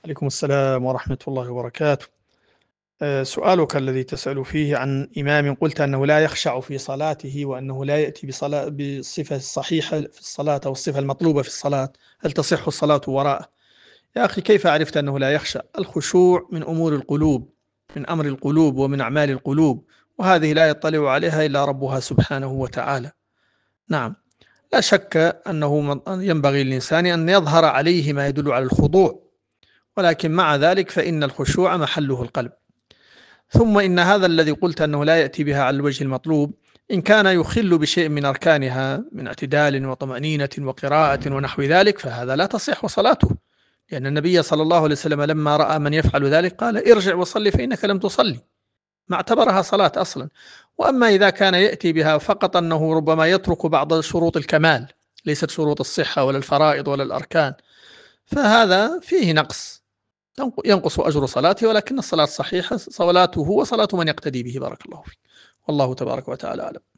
عليكم السلام ورحمة الله وبركاته. سؤالك الذي تسأل فيه عن إمام قلت أنه لا يخشع في صلاته وأنه لا يأتي بالصفة الصحيحة في الصلاة أو الصفة المطلوبة في الصلاة، هل تصح الصلاة وراءه؟ يا أخي، كيف عرفت أنه لا يخشع؟ الخشوع من أمور القلوب، من أمر القلوب ومن أعمال القلوب، وهذه لا يطلع عليها إلا ربها سبحانه وتعالى. نعم، لا شك أنه ينبغي للإنسان أن يظهر عليه ما يدل على الخضوع، ولكن مع ذلك فإن الخشوع محله القلب. ثم إن هذا الذي قلت أنه لا يأتي بها على الوجه المطلوب، إن كان يخل بشيء من أركانها من اعتدال وطمأنينة وقراءة ونحو ذلك فهذا لا تصح صلاته، لأن النبي صلى الله عليه وسلم لما رأى من يفعل ذلك قال: ارجع وصلي فإنك لم تصلي، ما اعتبرها صلاة أصلا. وأما إذا كان يأتي بها فقط أنه ربما يترك بعض شروط الكمال، ليست شروط الصحة ولا الفرائض ولا الأركان، فهذا فيه نقص، ينقص أجر صلاته، ولكن الصلاة صحيحة، صلاته وصلاة من يقتدي به. بارك الله فيك، والله تبارك وتعالى أعلم.